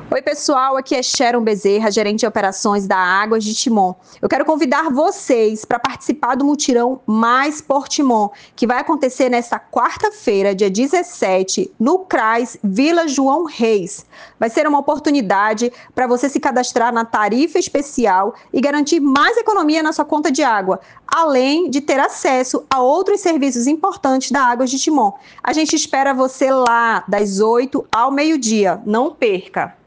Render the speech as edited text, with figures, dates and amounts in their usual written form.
Oi, pessoal, aqui é Sharon Bezerra, gerente de operações da Águas de Timon. Eu quero convidar vocês para participar do mutirão Mais por Timon, que vai acontecer nesta quarta-feira, dia 17, no CRAS Vila João Reis. Vai ser uma oportunidade para você se cadastrar na tarifa especial e garantir mais economia na sua conta de água, além de ter acesso a outros serviços importantes da Águas de Timon. A gente espera você lá, das 8 ao meio-dia. Não perca!